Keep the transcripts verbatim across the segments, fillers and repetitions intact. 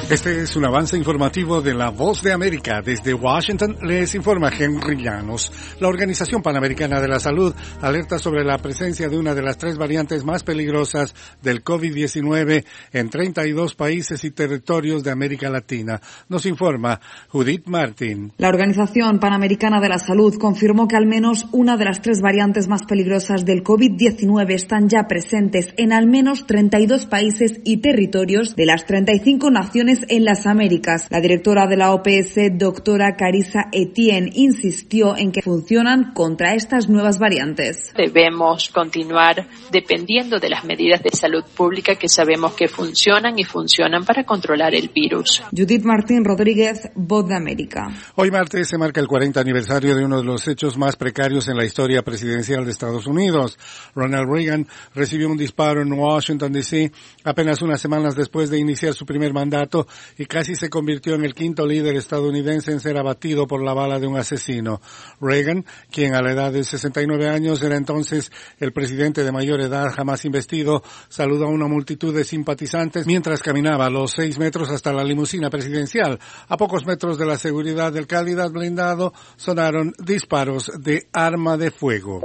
Este es un avance informativo de La Voz de América. Desde Washington les informa Henry Llanos. La Organización Panamericana de la Salud alerta sobre la presencia de una de las tres variantes más peligrosas del COVID diecinueve en treinta y dos países y territorios de América Latina. Nos informa Judith Martín. La Organización Panamericana de la Salud confirmó que al menos una de las tres variantes más peligrosas del COVID diecinueve están ya presentes en al menos treinta y dos países y territorios de las treinta y cinco naciones en las Américas. La directora de la O P S, doctora Carissa Etienne, insistió en que funcionan contra estas nuevas variantes. Debemos continuar dependiendo de las medidas de salud pública que sabemos que funcionan y funcionan para controlar el virus. Judith Martín Rodríguez, Voz de América. Hoy martes se marca el cuarenta aniversario de uno de los hechos más precarios en la historia presidencial de Estados Unidos. Ronald Reagan recibió un disparo en Washington, D C apenas unas semanas después de iniciar su primer mandato y casi se convirtió en el quinto líder estadounidense en ser abatido por la bala de un asesino. Reagan, quien a la edad de sesenta y nueve años era entonces el presidente de mayor edad jamás investido, saludó a una multitud de simpatizantes mientras caminaba los seis metros hasta la limusina presidencial. A pocos metros de la seguridad del Cadillac blindado sonaron disparos de arma de fuego.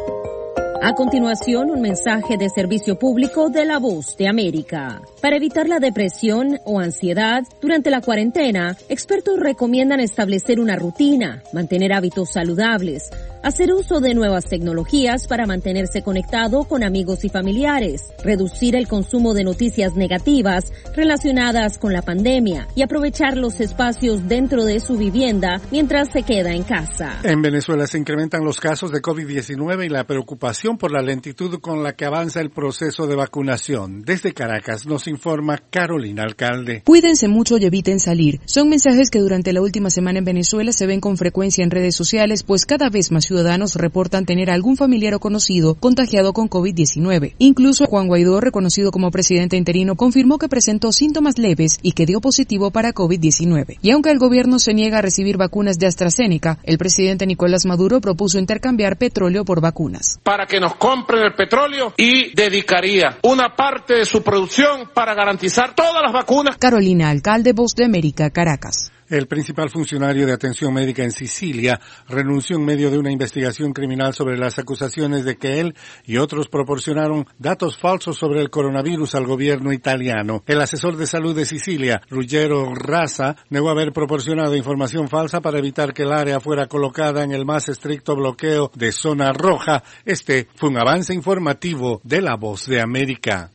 A continuación, un mensaje de servicio público de La Voz de América. Para evitar la depresión o ansiedad durante la cuarentena, expertos recomiendan establecer una rutina, mantener hábitos saludables, hacer uso de nuevas tecnologías para mantenerse conectado con amigos y familiares, reducir el consumo de noticias negativas relacionadas con la pandemia y aprovechar los espacios dentro de su vivienda mientras se queda en casa. En Venezuela se incrementan los casos de COVID diecinueve y la preocupación por la lentitud con la que avanza el proceso de vacunación. Desde Caracas nos informa Carolina Alcalde. Cuídense mucho y eviten salir. Son mensajes que durante la última semana en Venezuela se ven con frecuencia en redes sociales, pues cada vez más ciudadanos reportan tener algún familiar o conocido contagiado con COVID diecinueve. Incluso Juan Guaidó, reconocido como presidente interino, confirmó que presentó síntomas leves y que dio positivo para COVID diecinueve. Y aunque el gobierno se niega a recibir vacunas de AstraZeneca, el presidente Nicolás Maduro propuso intercambiar petróleo por vacunas. Para que nos compren el petróleo y dedicaría una parte de su producción para garantizar todas las vacunas. Carolina Alcalde, Voz de América, Caracas. El principal funcionario de atención médica en Sicilia renunció en medio de una investigación criminal sobre las acusaciones de que él y otros proporcionaron datos falsos sobre el coronavirus al gobierno italiano. El asesor de salud de Sicilia, Ruggero Raza, negó haber proporcionado información falsa para evitar que el área fuera colocada en el más estricto bloqueo de zona roja. Este fue un avance informativo de La Voz de América.